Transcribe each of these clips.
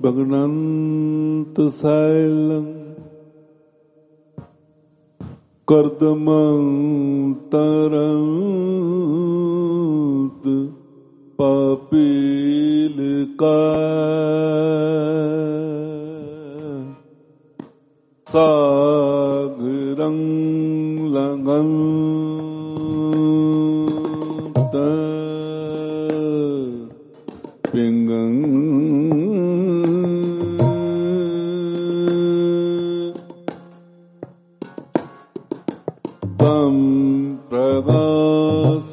ਗਗਨੰਤ ਸੈਲੰ ਕਰਦਮੰਤਰੰਤ ਪਾਪੀਲ ਕਾ ਸਾਗਰੰ ਲਗੰਤ ਪਿੰਗੰ ਤਮ ਪ੍ਰਗਾਸ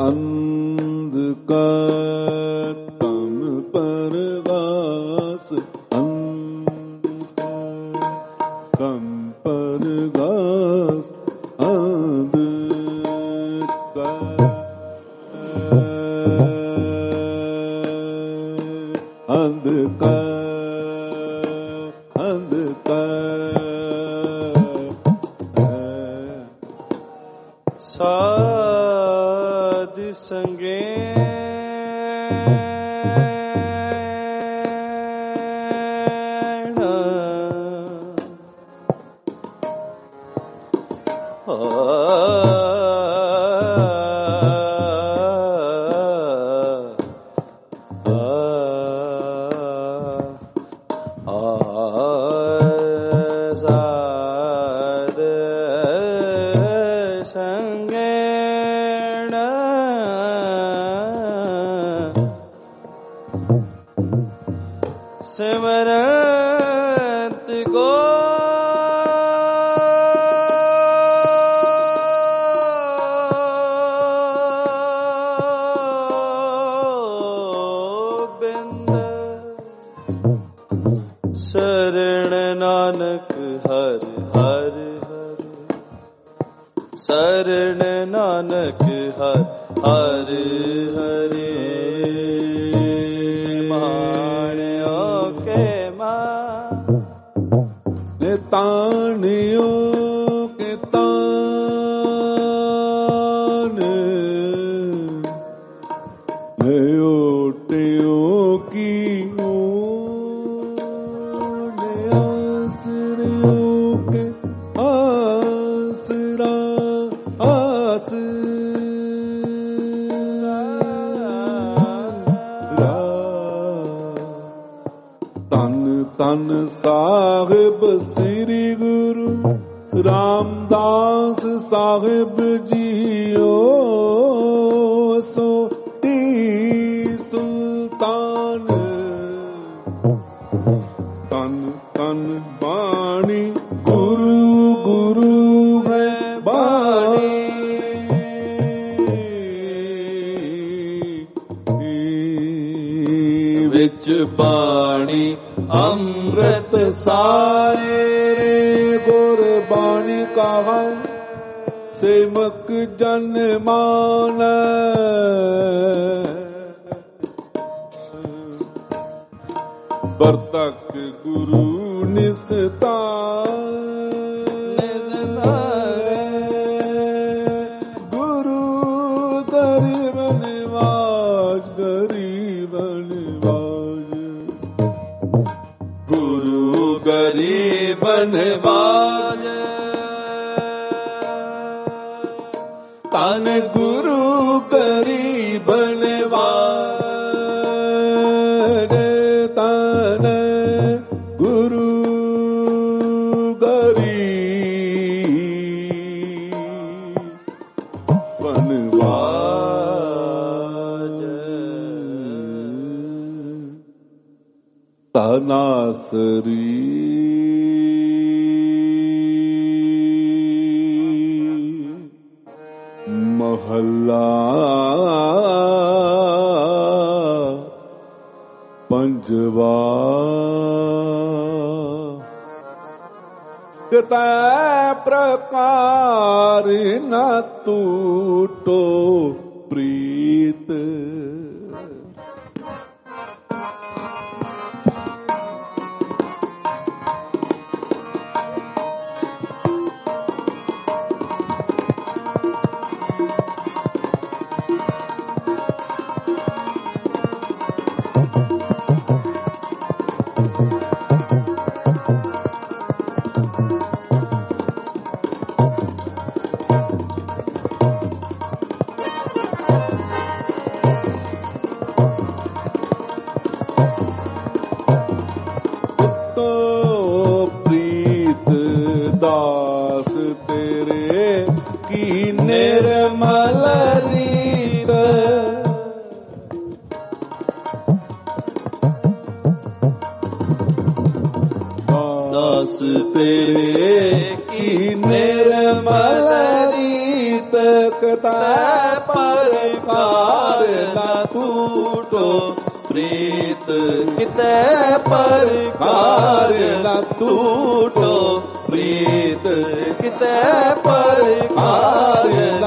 ਅੰਧਕਾਰ ਤਮ ਪ੍ਰਗਾਸ ਅੰਧਕਾਰ ਤਮ ਪ੍ਰਗਾਸ ਸਾਧ ਸੰਗੇ ਸਿਮਰਤ ਗੋਬਿੰਦ ਸਰਣ ਨਾਨਕ ਹਰਿ ਹਰਿ ਹਰਿ ਸਰਣ ਨਾਨਕ ਹਰਿ ਹਰਿ ਹਰਿ ਤਾਣਿਓ ਕੇ ਤਾਣ ਲਿਓ ਟਿਓ ਕੀ ਆਸਰਿਓ ਕੇ ਆਸਰਾ ਆਸਰਾ ਤਨ ਤਨ ਸਾਹਿਬ ਸ੍ਰੀ ਗੁਰੂ ਰਾਮਦਾਸ ਸਾਹਿਬ ਜੀਓ ਸੋਤੀ ਸੁਲਤਾਨ ਤਨ ਤਨ ਬਾਣੀ ਗੁਰੂ ਗੁਰੂ ਹੈ ਬਾਣੀ ਵਿੱਚ ਬਾਣੀ ਅੰਮ੍ਰਿਤ ਸਾਰੇ ਗੁਰਬਾਣੀ ਕਹਾ ਸੇਵਕ ਜਨ ਮਾਨ ਵਰਤਕ ਗੁਰੂ ਨਿਸਤਾਰੇ ਗੁਰੂ ਗਰੀਬ ਨਿਵਾਜ ਗਰੀਬ ਨਿਵਾਜ ਗੁਰੂ ਗਰੀਬ ਨਿਵਾਜ ਤਨ ਗੁਰੂ ਗਰੀਬ ਨਿਵਾਜ ਤਨ ਗੁਰੂ ਗਰੀਬ ਨਿਵਾਜ ਤਨਾਸਰੀ ਮਹੱਲਾ ਪੰਜਵਾ ਕਿਤੈ ਪ੍ਰਕਾਰ ਨ ਟੂਟੋ ਪ੍ਰੀਤ दास तेरे की निर्मल रीत दास तेरे की निर्मल रीत कता परकार न टूटो प्रीत किते परकार न टूटो प्रीत किते परकार न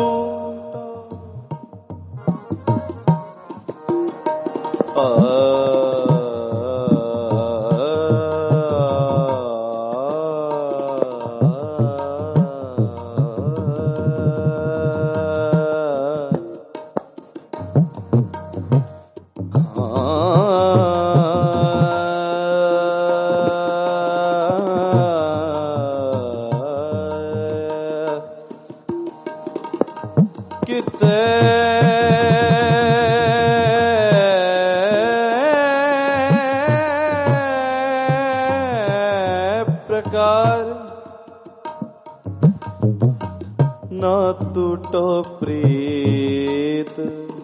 टूटो प्रीत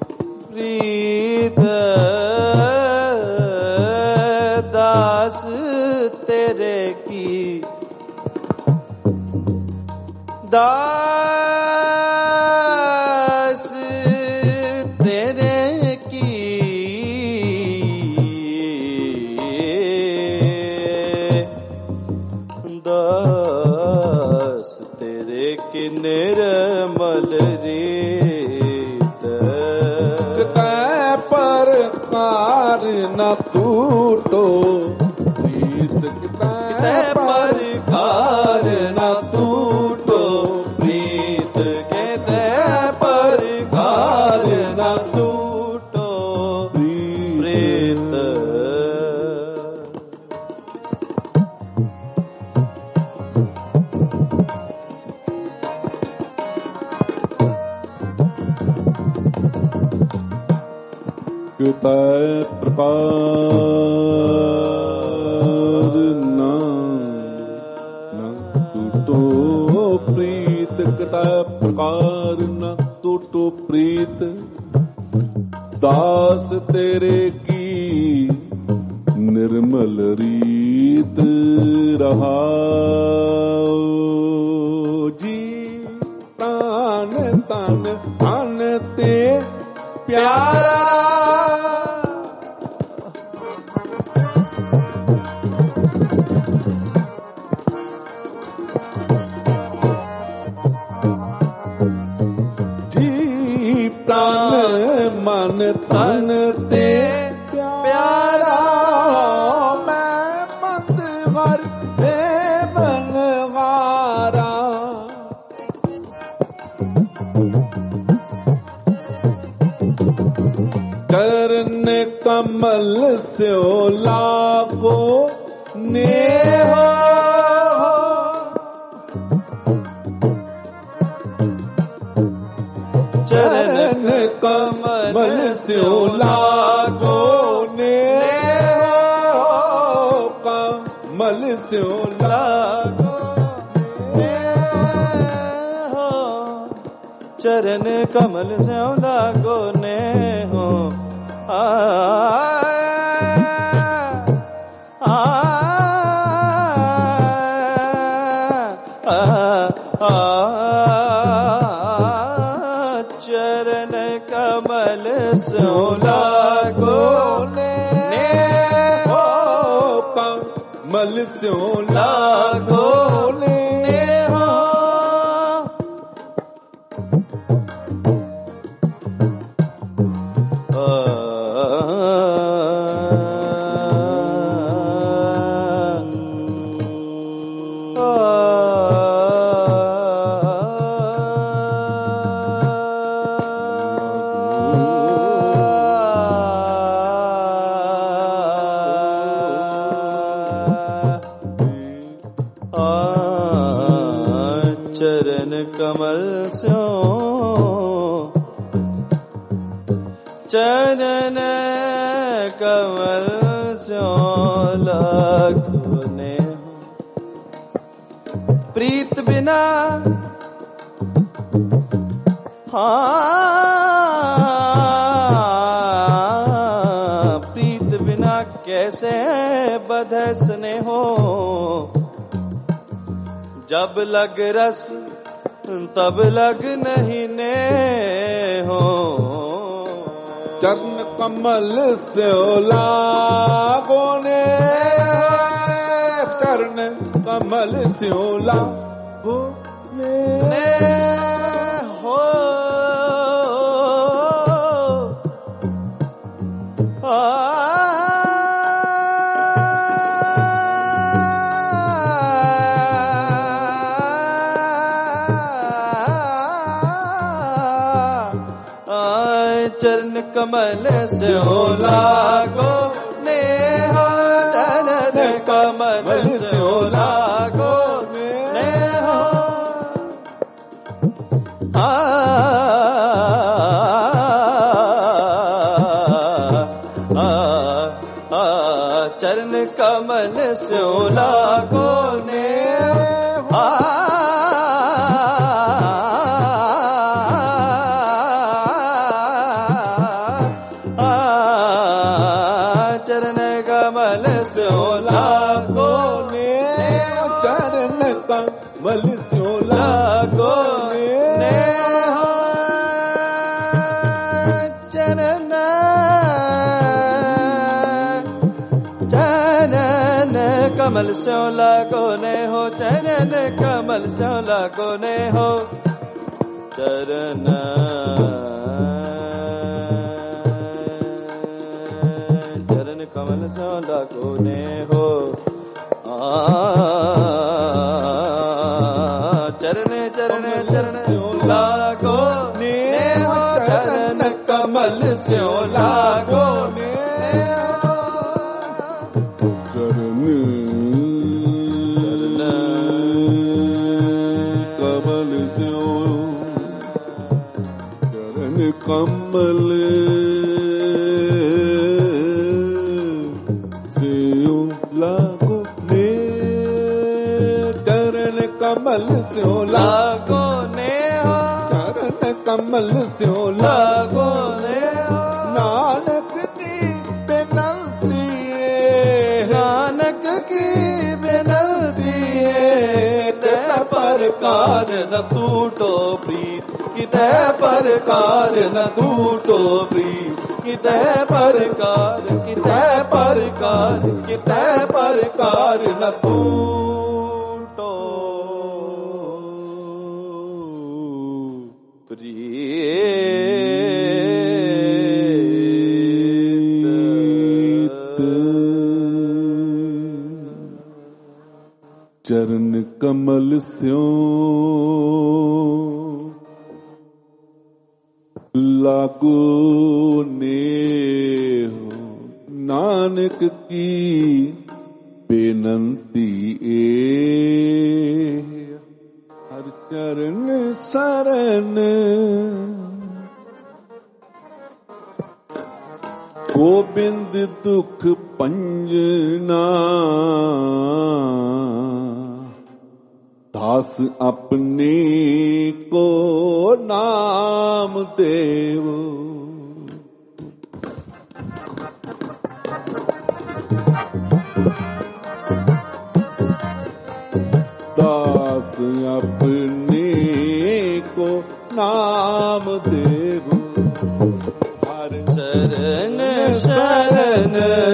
प्रीत दास तेरे की दास तेरे की दास तेरे की निर्मल रीत परकार न टूटो प्रीत परकार न टूटो प्रीत कहते परकार न टूटो प्रीत कितै प्रकार न टूटो प्रीत कितै प्रकार न टूटो प्रीत दास तेरे की निर्मल रीत रहा जी तान तान तान ते प्यारा मन तन ते प्यारा मैं मत वर बनवारा चरण कमल से लागो नेह चरण कमल से लागो ने कमल से लागो चरण कमल से लागो ने हो चरण कमल से लागो ने हो कमल से लागो ने हो चरण कमल स्यो चरण कमल स्यो लागो ने प्रीत बिना हाँ प्रीत बिना कैसे बधे स्नेहो जब लग रस तब लग नहीं ने हो चरण कमल से लागो ने चरण कमल से लागो ने हो चरण कमल से हो लागो ने हो चरण कमल से हो लागो ने हो चरण कमल से हो लागो ने चरण कमल से हो लागो ने चरण कमल से लागो ने हो चरण कमल से लागो ने हो चरण कमल से लागो ने हो चरण कमल से लागो ने हो चरण चरण चरण लागो ने हो चरण कमल से लागो ने हो चरण कमल से चरण कमल कमल से लागो ने हो चरण कमल से लागो ने हो नानक की बेनती नानक की बेनती ते परकार न टूटो प्रीत किते परकार न टूटो प्रीत किते परकार किते परकार किते परकार न टूटो चरण कमल स्यो लागो ने हो नानक की बेनती हर चरण शरण गोबिंद दुख पंजना दास अपने को नाम देव दास अपने को नाम देव हर चरण शरण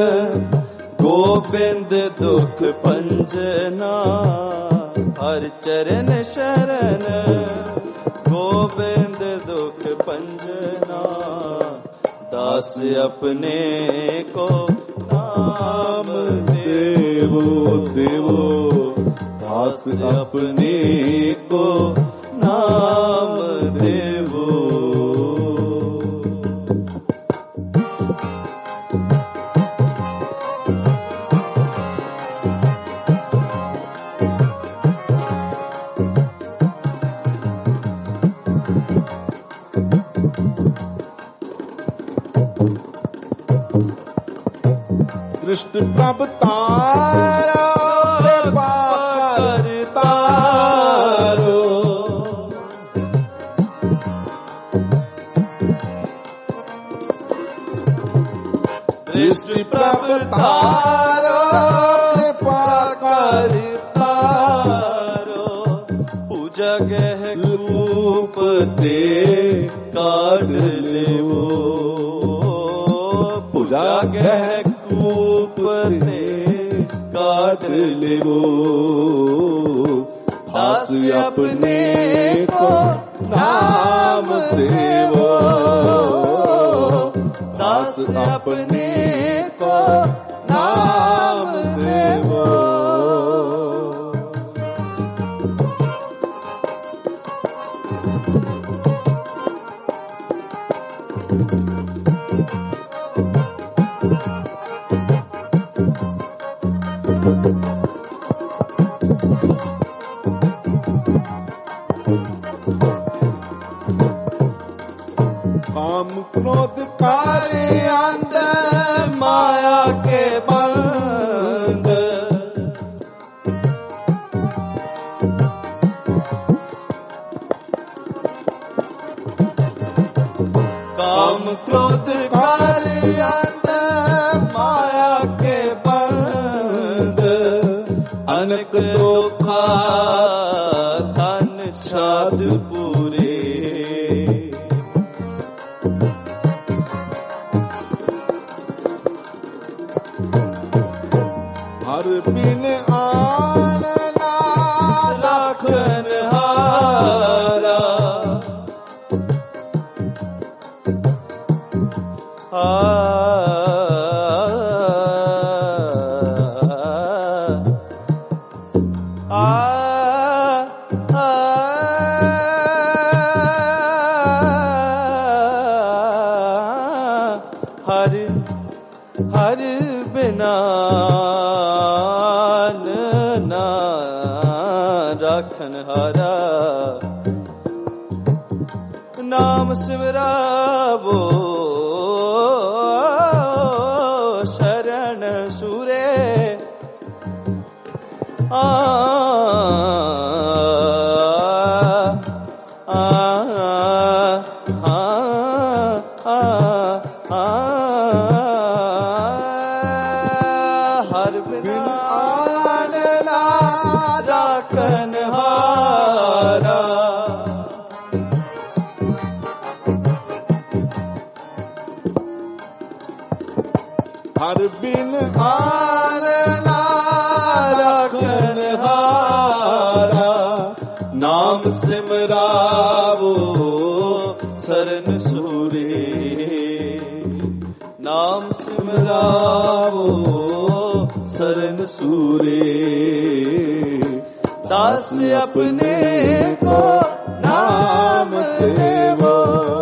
गोबिंद दुख पंजना हर चरण शरण गोबिंद दुख पंजना दास अपने को नाम देवो देवो दास अपने को नाम देवो दृष्ट प्रभ तारा करता तारो कृपा कर तारो पूजा गह रूप ते काट लेवो पूजा गह रूप ते काट लेवो दास अपने को नाम देवो दास अपने को नाम देवो काम क्रोध कार्य अंध माया के बंद काम क्रोध कार्य अंध माया के बंद अनक धोखा धन छाद पूरे हर बिन आनना राखन हारा हर बिना ना राखन हारा नाम सिमरावो शरण सुरे हर बिना आनना राखन हारा हर बिन आनना राखन हारा नाम सिमरावो शरण सूरे नाम सिमरावो शरण सूरे दास अपने को नाम देवो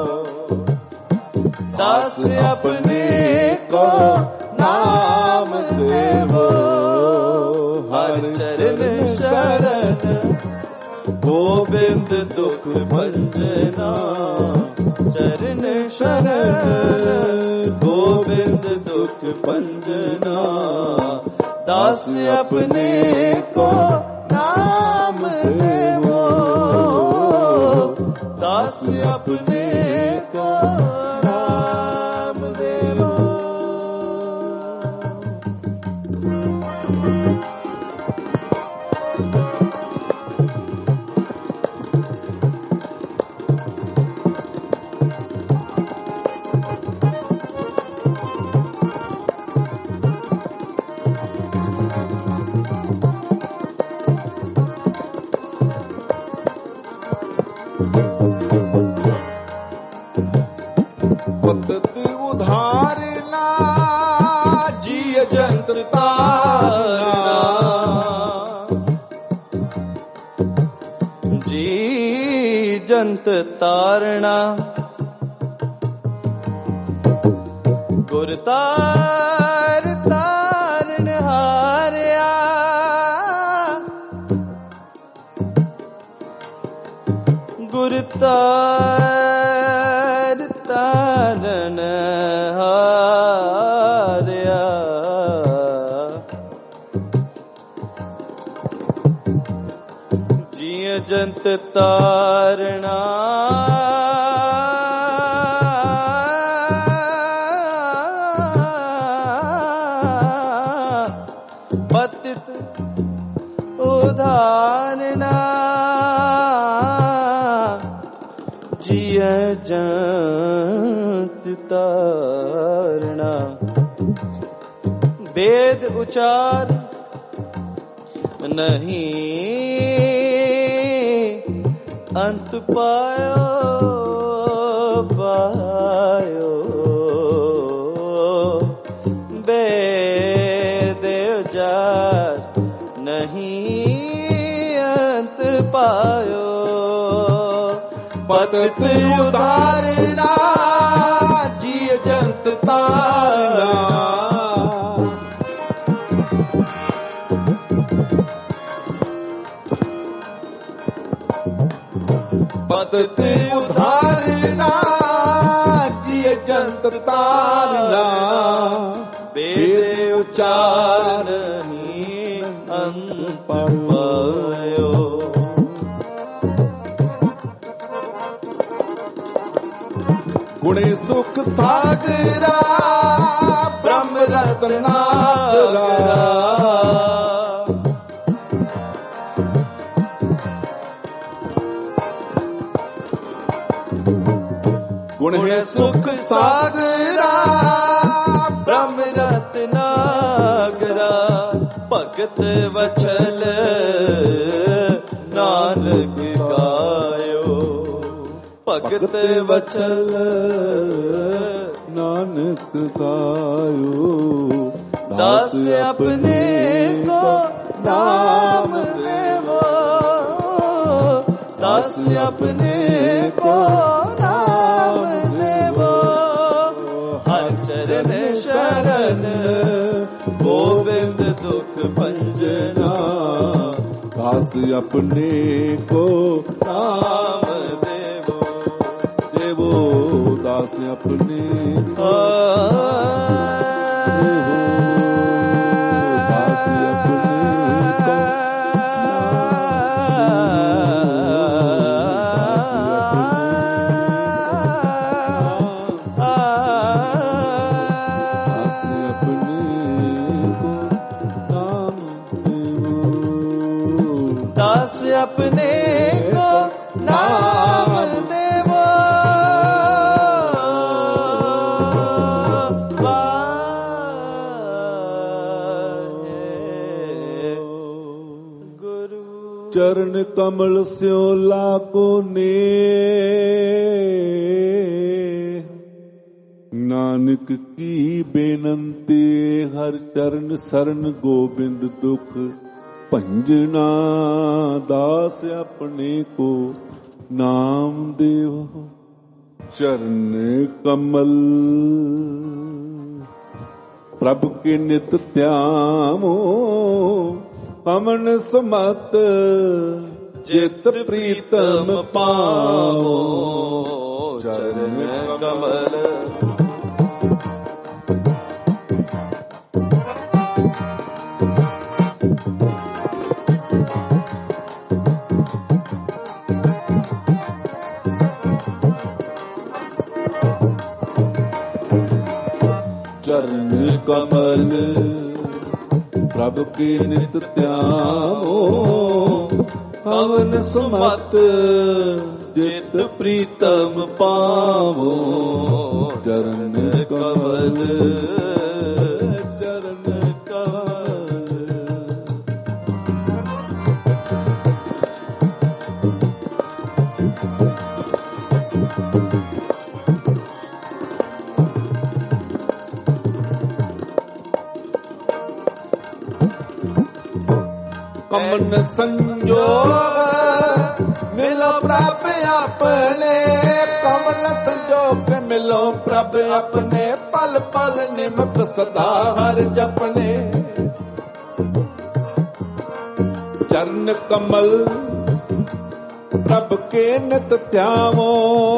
दास अपने को नाम देवो हर चरण शरण गोविंद दुख भंजना चरण शरण गोविंद दुख भंजना दास अपने को नाम देवो दास अपने को नाम देवो उधारना जिय जंत्र तारना जी जंत तारना गुर तार तारण हारिया गुर तार तारण हारिया जिय जंत तारणा जंत तारना। वेद उचार नहीं अंत पायो पायो। वेद उचार नहीं अंत पायो। पतत उदाहरणा जिय जंत तारना। पतत उदाहरणा जिय जंत तारना। वेद उचार नहीं अंत पायो। गुणे सुख सागरा ब्रह्म रत्नाकरा। गुणे सुख सागरा ब्रह्म रत्नाकरा। भगत वचल नानक गायो। भगत वचल नानक गायो। दास अपने को नाम देवो। दास अपने को नाम देवो। हर चरण शरण गोविंद दुख भंजना। दास अपने को नाम देवो। देवो दास अपने को दास अपने को दास अपने को नाम देवो। गुरु चरण कमल स्यो लागो ने। नानक की बेनंती हर चरण शरण गोविंद दुख भंजना। दास अपने को नाम देवो। चरण कमल प्रभु के नित ध्यामो। कमन समत चित प्रीतम पावो। चरण कमल चरण कमल प्रभु की नित ध्यामो। कवन सुमत जित प्रीतम पावो। चरण कमल चरण कमल। कमन संजोग मिलो प्रभ अपने। कमन संजोग मिलो प्रभ अपने। पल पल निमक सदा हर जपने। चरण कमल प्रभ के नित ध्यावो।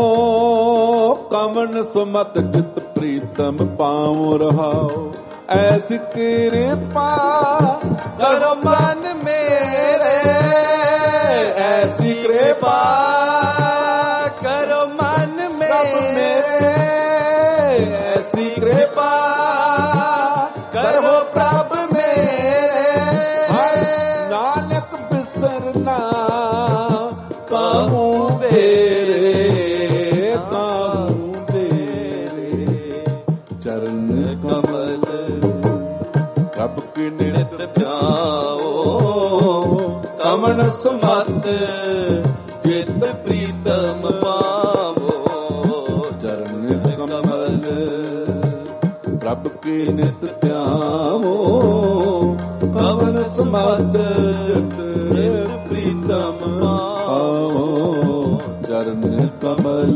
कमन सुमत जित प्रीतम पावो रहाओ। ऐसी कृपा करो मन मेरे। ऐसी कृपा करो मन मेरे। ऐसी कृपा करो प्रभु मेरे। नानक बिसरना कहूँ बेरे। ਪ੍ਰਭ ਕੀ ਨਿਤ ਧਿਆਓ ਕਮਨ ਸਮਤ ਜਿਤ ਪ੍ਰੀਤਮ ਪਾਵੋ ਚਰਨ ਕਮਲ ਪ੍ਰਭ ਕੀ ਨਿਤ ਧਿਆਵੋ ਕਮਨ ਸਮਤ ਜਿਤ ਪ੍ਰੀਤਮ ਪਾਵੋ ਚਰਨ ਕਮਲ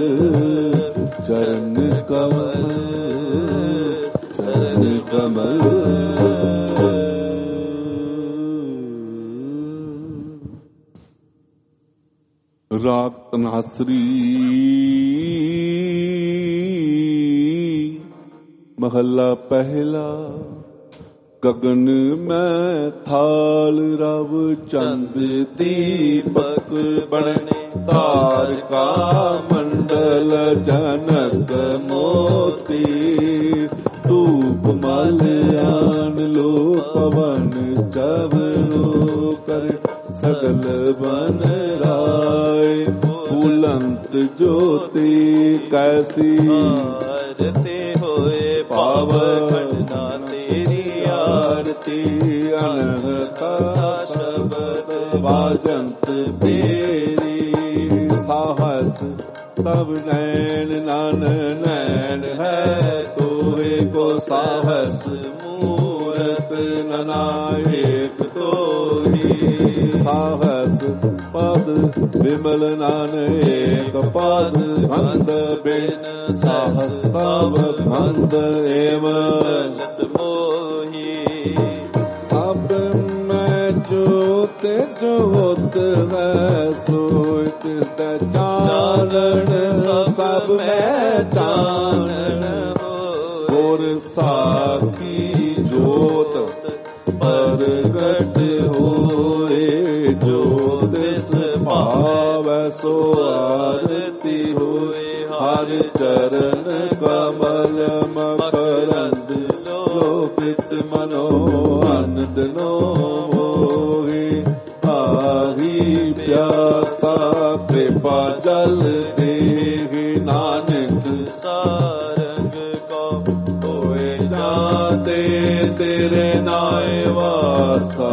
ਚਰਨ ਕਮਲ ਚਰਨ ਕਮਲ ਰਾਗ ਤਨਾਸਰੀ ਮਹੱਲਾ ਪਹਿਲਾ ਗਗਨ ਮੈਂ ਥਾਲ ਰਵ ਚੰਦ ਦੀਪਕ ਬਣੇ ਤਾਰਿਕਾ ਮੰਡਲ ਜਨਕ ਮੋਤੀ ਧੂਪ ਮਲ ਆਨ ਲੋ ਪਵਨ ਚਵਰੋ ਕਰ ਸਗਲ ਬਨ ਰਾਏ ਫੂਲੰਤ ਜੋਤੀ ਕੈਸੀ ਆਰਤੀ ਹੋਏ ਪਾਵ ਖੰਡਾ ਤੇਰੀ ਆਰਤੀ ਅਨਹਤਾ ਸ਼ਬਦ ਵਾਜੰਤ ਤੇਰੀ ਸਾਹਸ ਤਬ ਨੈਣ ਨਨ ਨੈਣ ਹੈ ਤੋਏ ਕੋ ਸਾਹਸ ਮੂਰਤ ਨਨਾਇਕ ਤੋਹੀ ਸਾਹਸ ਪਦ ਵਿਮਲ ਨਾਨਕ ਪਦ ਭੰਦ ਬਿਨ ਸਾਹਸ ਤਬ ਭੰਦ ਏਵ ਲਤ ਮੋਹੀ ਸਭ ਮੈਂ ਜੋਤ ਜੋਤ ਹੈ ਸੋਇਤ ਦਾ ਚਾਨਣ ਸਭ ਮੈਂ ਚਾਨਣ ਹੋਰ ਸਾਖੀ ਜੋਤ ਪ੍ਰਗਟ ਹੋਏ ਜੋ ਤਿਸ ਭਾਵੈ ਸੋ ਆਰਤੀ ਹੋਏ ਹਰ ਚਰਨ ਕਮਲ ਮਕਰੰਦ ਲੋਕਿਤ ਮਨੋ ਆਨੰਦ ਨੋ ਹੋਏ ਆਹੀ ਪਿਆਸਾ ਕਿਰਪਾ ਜਲ ਦੇਹਿ ਨਾਨਕ ਸਾਰੰਗ ਕੋ ਹੋਏ ਜਾਤੇ ਤੇਰੇ ਨਾਏ ਵਾਸਾ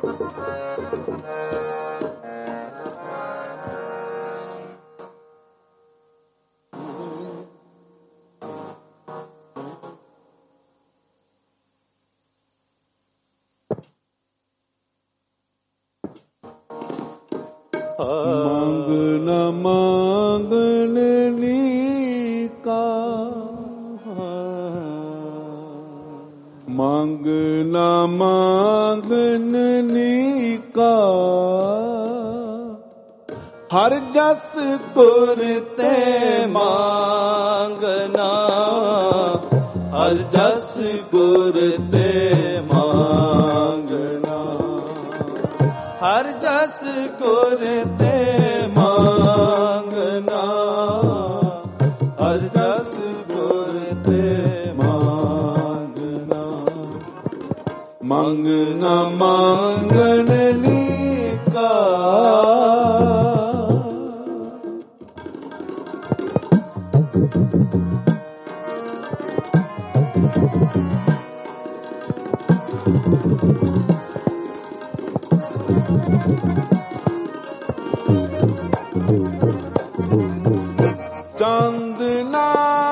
मांग न मांगने का, मांग न मांगने का, हर जस गुर ते मांगना, हर जस गुर ते मांगना, हर जस गुर ते मांगना, हर जस गुर ते मांगना, मांगना मांगने का, चांदना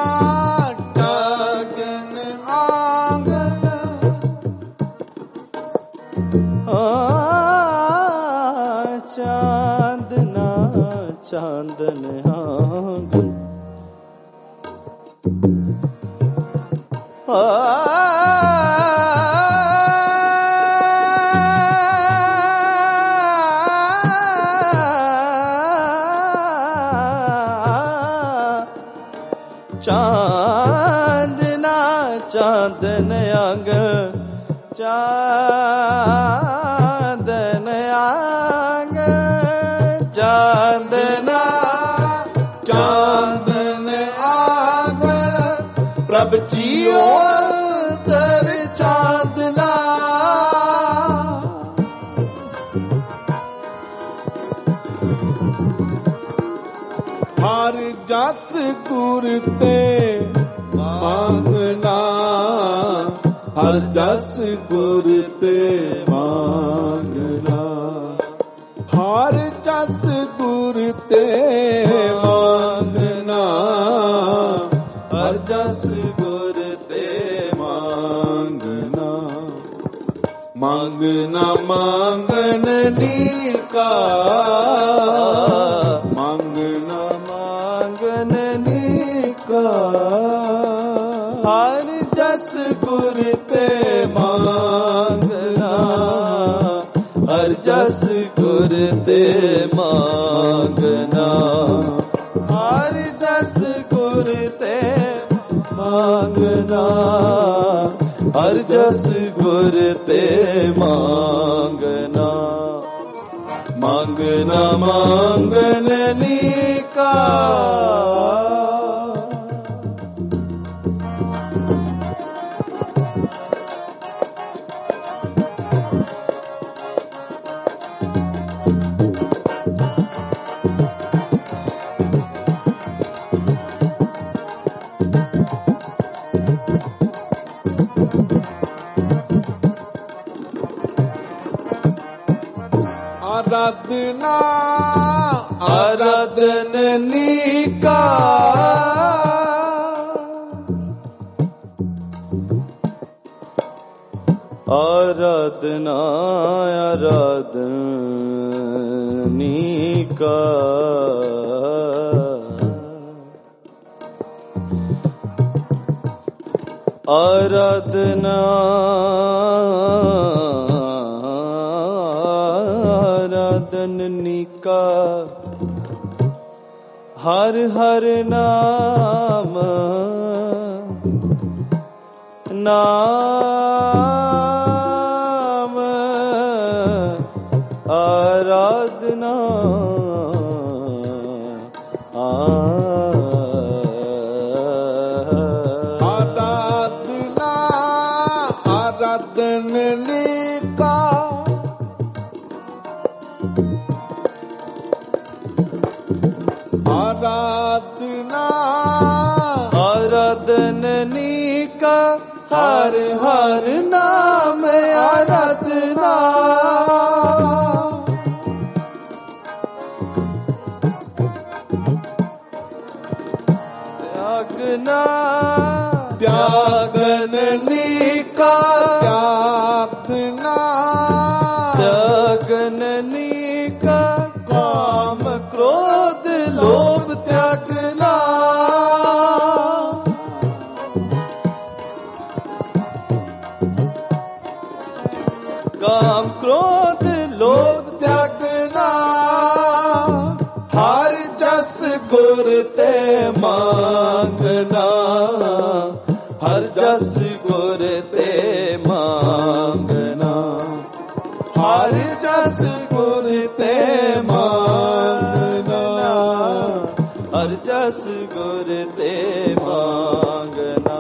चांदन आंगन, चांदना चांदन आंगन, चांदना चांदन आंगन, चांदन आंगन, चांदना चांदन आंगन, प्रभ जियो अंतर चांदना, हर जस गुर ते मांगना, हर जस गुर ते मांगना, हर जस गुर ते मांगना, हर जस गुर ते मांगना, मांगना मांगने का, मांगना मांगने का, हर जस गुर ते मांगना, हर जस गुर ते मांगना, हर जस गुर ते मांगना, हर जस गुर ते मांगना, मांगना मांगने का, आराधना आराधनी का, आराधना आराधनी का, आराधना आराधनी का, हर हर नाम नाम आराधना, आराधना आराधनी का, आराधना आराधनी का, हर हर नाम आराधना त्यागना त्यागननी का त्यागना त्यागननी का काम क्रोध लोभ त्यागना काम क्रोध लोभ त्यागना हर जस गुर ते मांगना हर जस गुर ते मांगना हर जस गुर ते मांगना हर जस गुर ते मांगना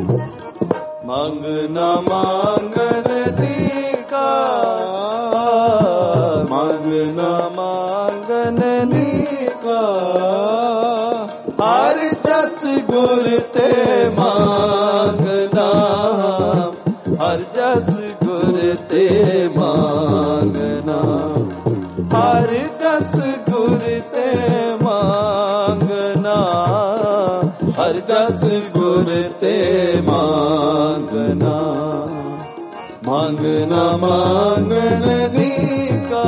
मांगना मांगन का मांगना मांगन का हर जस गुर ते मांगना हर जस गुर ते मांगना हर जस गुर ते मांगना हर जस गुर ते मांगना मांगना मांगन का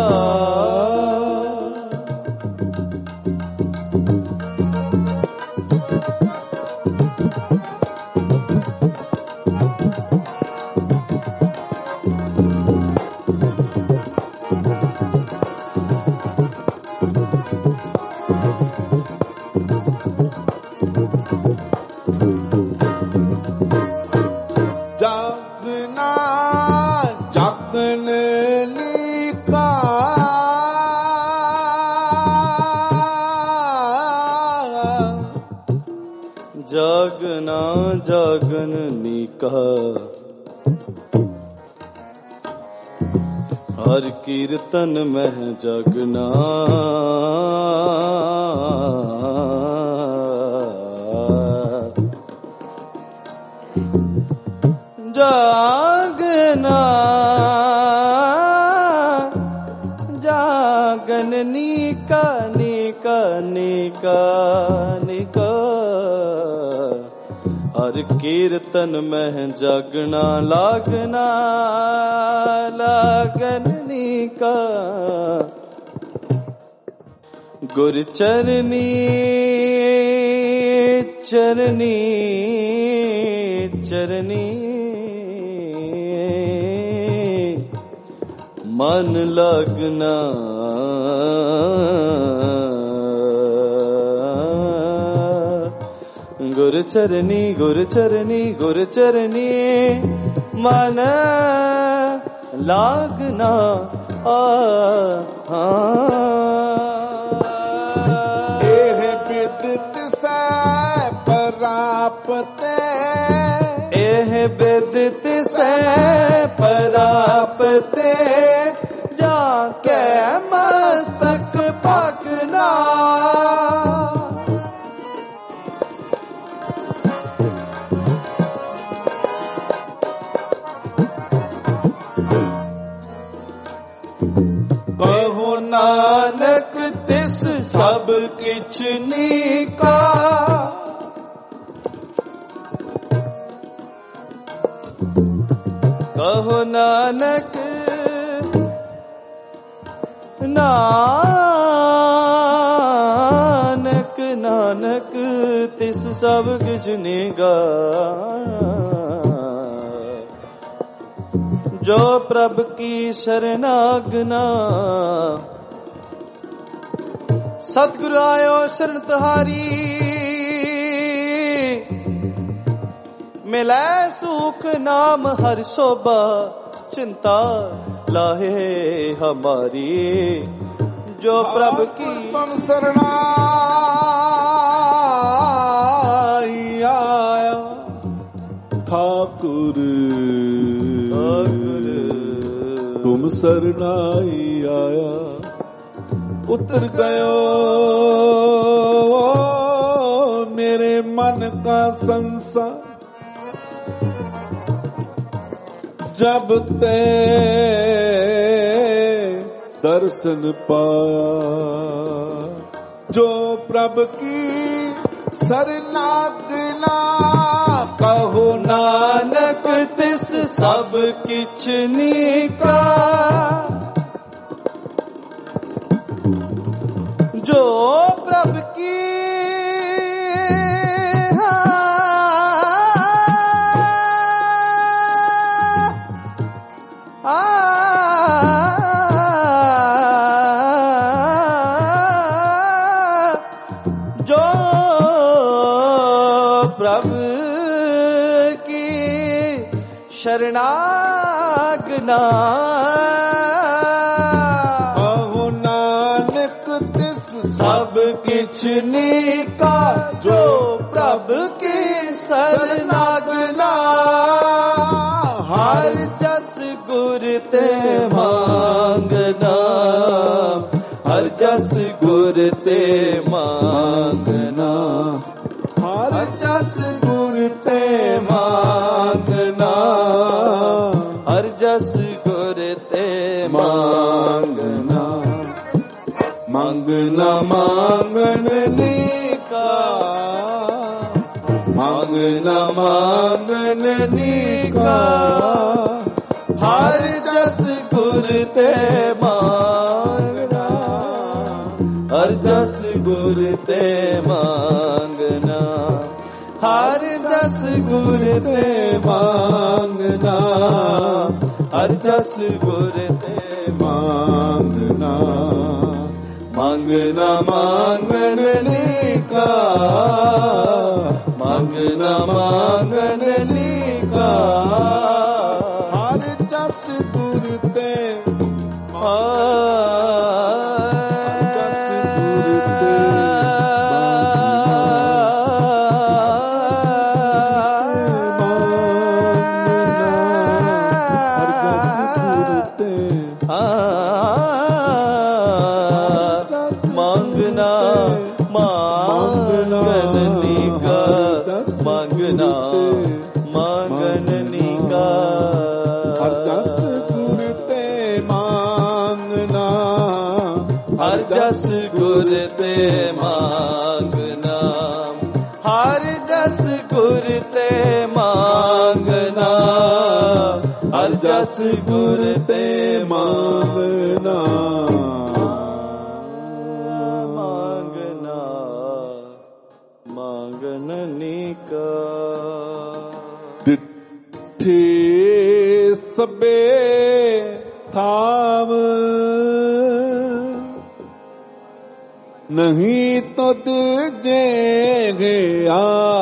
जागना जागननी का हर कीर्तन में जगना जागना जागननी का निका निका निका हर कीर्तन में जगना लागना लागननी का गुर चरनी चरनी चरनी मन लगना गुर चरनी गुर चरनी गुर चरनी मन लागना एह विदित से परापते एह विदित से परापते जाके मस्तक पकना कहो नानक तिस सब किछ नीका कहो नानक नानक नानक तिस सब किछ नीका जो प्रभु की शरणागना सतगुरु आयो शरण तुहारी मिलै सुख नाम हर शोभा चिंता लाहे हमारी जो प्रभु की तुम शरणाई आया ठाकुर तुम शरणाई आया उतर गयो मेरे मन का संसार जब ते दर्शन पाया, जो प्रभ की सरनागना, कहो नानक तिस सब किछ नीका। जो प्रभ की जो प्रभ की शरणागना, कहो नानक तिस सब किछ नीका। जो प्रभ की शरणागना, हर जस गुर ते मांगना, हर जस गुर ते मांगना, हर जस गुर ते मांगना, हर जस गुर ते मांगना। मांगना मांगने का, मांगना मांगने का, हर जस गुर ते मांगना, हर जस गुर ते मांगना, हर जस गुर ते मांगना, हर जस गुर ते मांगना। मांगना मांगने का, मांगना मांगने का, हर जस गुर ते जस गुर ते मांगना, हर जस गुर ते मांगना, हर जस गुर ते मांगना। मांगना मांगने का, डिठे सबे थाव, नहीं तो तुझे गया,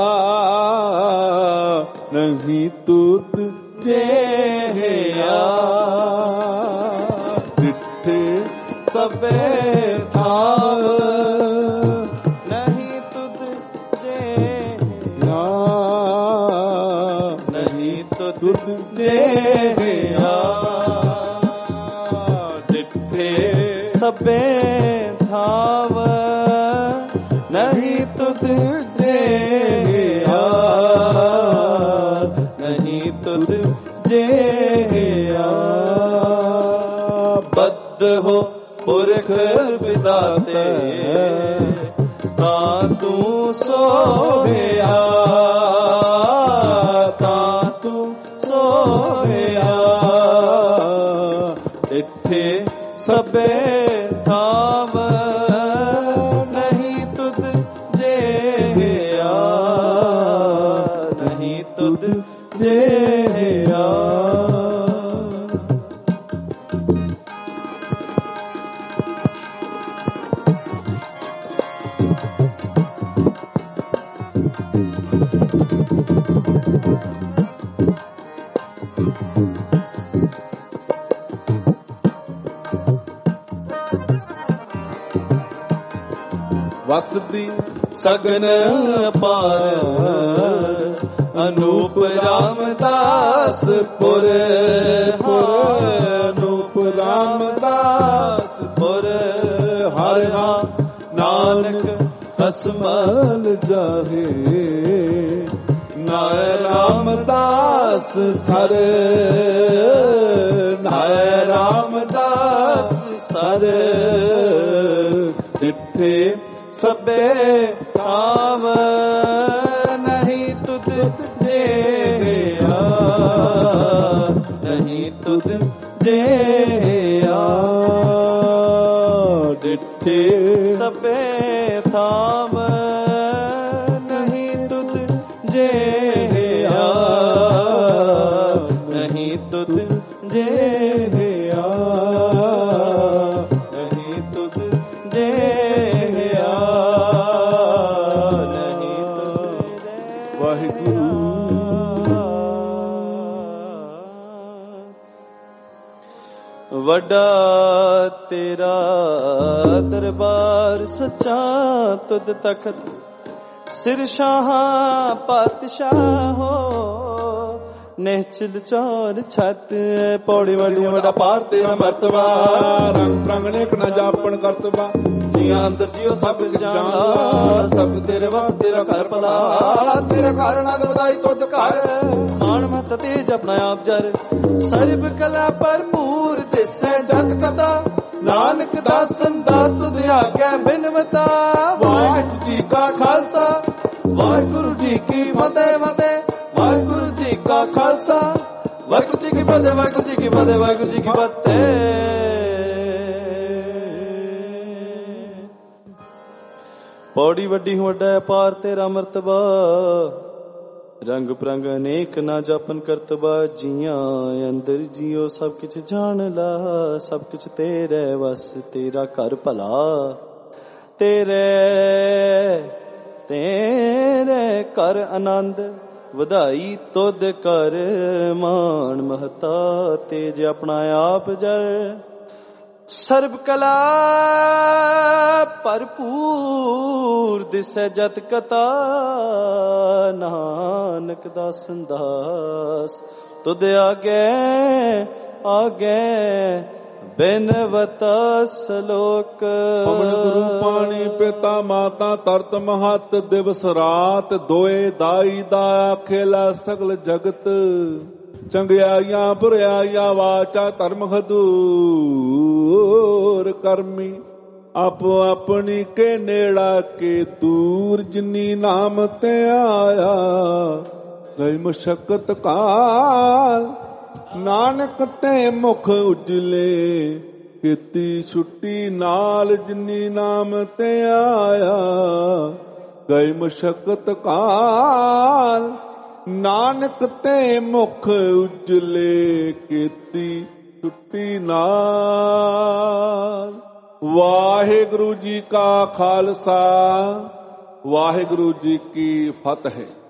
नहीं तो तुझे गया। डिठे सबे थाव, नहीं तुझे गया, नहीं तो तुझे गया। डिठे सबे थाव, नहीं तुझे गया, नहीं तुझे गया। बद्ध हो पुरख विदाते, ता तू सो गया, ता तू सो गया। इत्थे सबे थाव, नहीं तुझे गया, नहीं तुझे गया। वसदी सगन पार, अनूप रामदास पुर, अनूप रामदास पुर। हर नानक हसमल जाहे, ਨਾਏ ਰਾਮਦਾਸ ਸਰ, ਨਾਏ ਰਾਮਦਾਸ ਸਰ, ਡਿਠੇ ਸਭੇ ਰਾਮ ਨਹੀਂ ਤੁਧ ਜਿਹਾ, ਨਹੀਂ ਤੁਧ ਜਿਹਾ, ਡਿਠੇ ਸਭੇ ਥਾਮ ਨਹੀਂ ਤੁਧ ਜਿਹਾ, ਨਹੀਂ ਤੁਧ ਜਿਹਾ, ਨਹੀਂ ਤੁਧ ਜਿਹਾ, ਨਹੀਂ ਤੁਧ ਵਾਹਿਗੁਰੂ। ਵੱਡਾ ਤੇਰਾ ਦਰਬਾਰ ਸੱਚਾ, ਤੁਧ ਤਖਤ ਸਿਰ ਸ਼ਾਹਾਂ ਪਾਤਸ਼ਾਹੋ, ਨਿਹਚਲ ਚੌਰ ਛੱਤ ਪੌੜੀ ਵਾਲੀ ਵੱਡਾ ਪਾਰ ਤੇਰਾ ਮਰਤਬਾ, ਰੰਗ ਰੰਗ ਨੇਕ ਨਾ ਜਾਪਣ ਕਰਤਬਾ, ਜੀਆਂ ਅੰਦਰ ਜਿਉ ਸਭ ਜਾਣਾ, ਸਭ ਤੇਰੇ ਵਸ ਤੇਰਾ ਘਰ ਭਲਾ, ਤੇਰਾ ਘਰ ਆਨੰਦ ਵਧਾਈ ਤੁਧ ਘਰ, ਮਾਣ ਮਤ ਤੇਜ ਆਪਣਾ ਆਪ ਜਰ, ਸਰਬ ਕਲਾ ਭਰਪੂਰ ਦਿਸੈ ਜਤ ਕਥਾ, ਨਾਨਕ ਦਾਸਨ ਦਾਸ ਤੁਧ ਆਗੈ ਬਿਨਵਤਾ, ਵਾਹਿਗੁਰੂ ਜੀ ਕਾ ਖਾਲਸਾ ਵਾਹਿਗੁਰੂ ਜੀ ਕੀ ਫਤਿਹ, ਫਤਿਹ ਵਾਹਿਗੁਰੂ ਜੀ ਕਾ ਖਾਲਸਾ ਵਾਹਿਗੁਰੂ ਜੀ ਕੀ ਫਤਿਹ, ਵਾਹਿਗੁਰੂ ਜੀ ਕੀ ਫਤਿਹ, ਵਾਹਿਗੁਰੂ ਜੀ ਕੀ ਫਤਿਹ। ਪੌੜੀ ਵੱਡੀ ਵੱਡਾ ਪਾਰ ਤੇਰਾ ਮਰਤਬਾ, ਰੰਗ ਪ੍ਰੰਗ ਅਨੇਕ ਨਾ ਜਾਪਨ ਕਰਤਬਾ, ਜੀਆਂ ਅੰਦਰ ਜਿਉ ਸਭ ਕਿਛ ਜਾਣ ਲਾ, ਸਭ ਕਿਛ ਤੇਰੇ ਵਸ ਤੇਰਾ ਘਰ ਭਲਾ, ਤੇਰੇ ਤੇਰੇ ਕਰ ਆਨੰਦ ਵਧਾਈ ਤੁਧ ਕਰ, ਮਾਣ ਮਹਤਾ ਤੇਜ ਆਪਣਾ ਆਪ ਜਰ, ਸਰਬ ਕਲਾ ਭਰਪੂਰ ਦਿਸੈ ਜਤ ਕਥਾ, ਨਾਨਕ ਦਾਸਨ ਦਾਸ ਤੁਧ ਆਗੇ ਆਗੇ ਬਿਨਵਤਾ ਸਲੋਕ। ਪਵਨ ਗੁਰੂ ਪਾਣੀ ਪਿਤਾ ਮਾਤਾ ਤਰਤ ਮਹਤ, ਦਿਵਸ ਰਾਤ ਦੋਏ ਦਾਈ ਦਾ ਖੇਲਾ ਸਗਲ ਜਗਤ, ਚੰਗਿਆਈਆਂ ਬੁਰਿਆਈਆਂ ਵਾਚਾ ਧਰਮ ਹਦੂਰ ਕਰਮੀ, ਆਪੋ ਆਪਣੀ ਕੇ ਨੇੜਾ ਕੇ ਦੂਰ, ਜਿਨੀ ਨਾਮ ਤੇ ਆਇਆ ਗਈ ਮੁਸ਼ਕਤ ਕਾਲ, ਨਾਨਕ ਤੇ ਮੁਖ ਉਜਲੇ ਕੀਤੀ ਛੁੱਟੀ ਨਾਲ, ਜਿਨੀ ਨਾਮ ਤੇ ਆਇਆ ਗਈ ਮੁਸ਼ਕਤ ਕਾਲ, ਨਾਨਕ ਤੇ ਮੁਖ ਉਜਲੇ ਕੀਤੀ ਛੁੱਟੀ ਨਾਲ। ਵਾਹਿਗੁਰੂ ਜੀ ਕਾ ਖਾਲਸਾ, ਵਾਹਿਗੁਰੂ ਜੀ ਕੀ ਫਤਿਹ।